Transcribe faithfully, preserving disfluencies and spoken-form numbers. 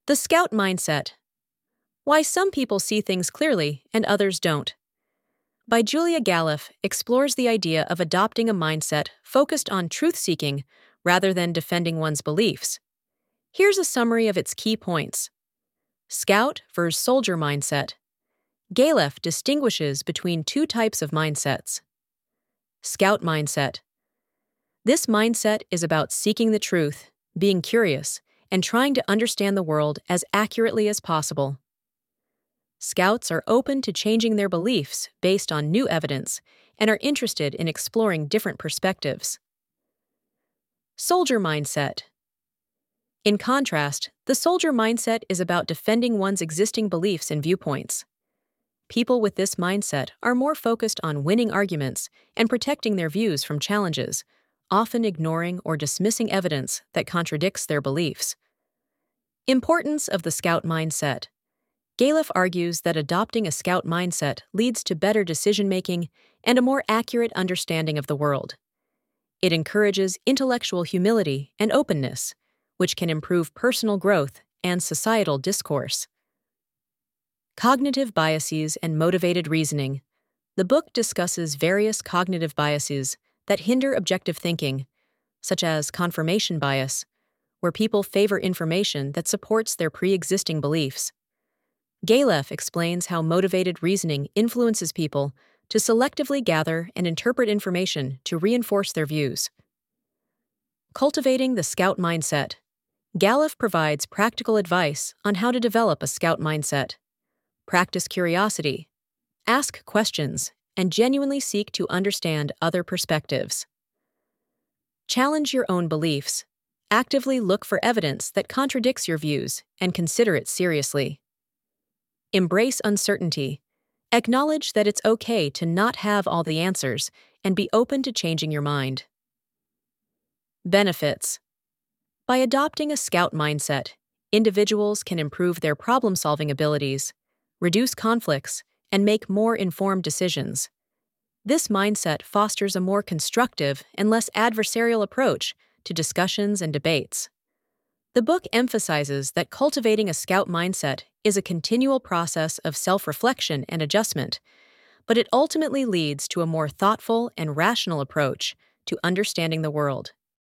The Scout Mindset. Why Some People See Things Clearly and Others Don't. By Julia Galef explores the idea of adopting a mindset focused on truth-seeking rather than defending one's beliefs. Here's a summary of its key points. Scout versus Soldier Mindset. Galef distinguishes between two types of mindsets. Scout Mindset. This mindset is about seeking the truth, being curious, and trying to understand the world as accurately as possible. Scouts are open to changing their beliefs based on new evidence and are interested in exploring different perspectives. Soldier Mindset. In contrast, the soldier mindset is about defending one's existing beliefs and viewpoints. People with this mindset are more focused on winning arguments and protecting their views from challenges, often ignoring or dismissing evidence that contradicts their beliefs. Importance of the Scout Mindset. Galef argues that adopting a Scout mindset leads to better decision-making and a more accurate understanding of the world. It encourages intellectual humility and openness, which can improve personal growth and societal discourse. Cognitive Biases and Motivated Reasoning. The book discusses various cognitive biases that hinder objective thinking, such as confirmation bias, where people favor information that supports their pre-existing beliefs. Galef explains how motivated reasoning influences people to selectively gather and interpret information to reinforce their views. Cultivating the Scout Mindset. Galef provides practical advice on how to develop a Scout mindset. Practice curiosity. Ask questions and genuinely seek to understand other perspectives. Challenge your own beliefs. Actively look for evidence that contradicts your views and consider it seriously. Embrace uncertainty. Acknowledge that it's okay to not have all the answers and be open to changing your mind. Benefits. By adopting a Scout mindset, individuals can improve their problem-solving abilities, reduce conflicts, and make more informed decisions. This mindset fosters a more constructive and less adversarial approach to discussions and debates. The book emphasizes that cultivating a Scout mindset is a continual process of self-reflection and adjustment, but it ultimately leads to a more thoughtful and rational approach to understanding the world.